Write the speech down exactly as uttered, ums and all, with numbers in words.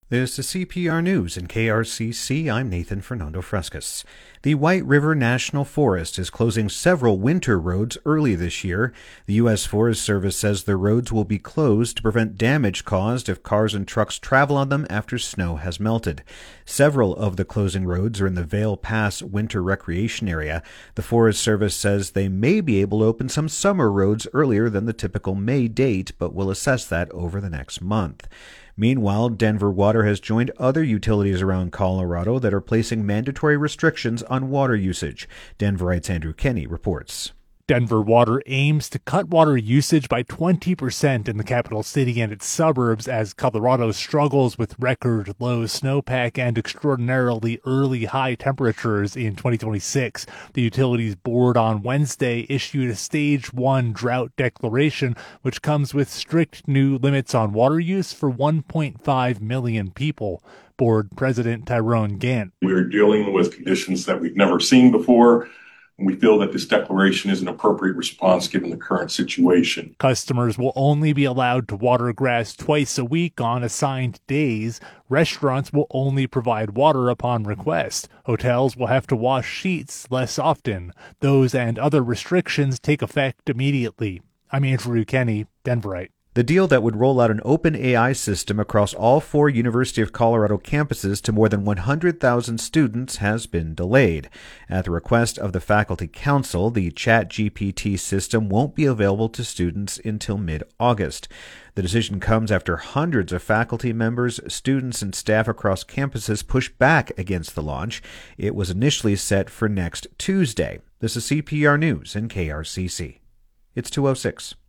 This is C P R News and K R C C. I'm Nathan Fernando Frescas. The White River National Forest is closing several winter roads early this year. The U S Forest Service says the roads will be closed to prevent damage caused if cars and trucks travel on them after snow has melted. Several of the closing roads are in the Vail Pass Winter Recreation Area. The Forest Service says they may be able to open some summer roads earlier than the typical May date, but will assess that over the next month. Meanwhile, Denver Water has joined other utilities around Colorado that are placing mandatory restrictions on water usage. Denverite's Andrew Kenny reports. Denver Water aims to cut water usage by twenty percent in the capital city and its suburbs as Colorado struggles with record low snowpack and extraordinarily early high temperatures in twenty twenty-six. The Utilities Board on Wednesday issued a Stage one drought declaration, which comes with strict new limits on water use for one point five million people. Board President Tyrone Gant. We're dealing with conditions that we've never seen before. We feel that this declaration is an appropriate response given the current situation. Customers will only be allowed to water grass twice a week on assigned days. Restaurants will only provide water upon request. Hotels will have to wash sheets less often. Those and other restrictions take effect immediately. I'm Andrew Kenny, Denverite. The deal that would roll out an open A I system across all four University of Colorado campuses to more than one hundred thousand students has been delayed. At the request of the Faculty Council, the ChatGPT system won't be available to students until mid-August. The decision comes after hundreds of faculty members, students, and staff across campuses pushed back against the launch. It was initially set for next Tuesday. This is C P R News and K R C C. It's two oh six.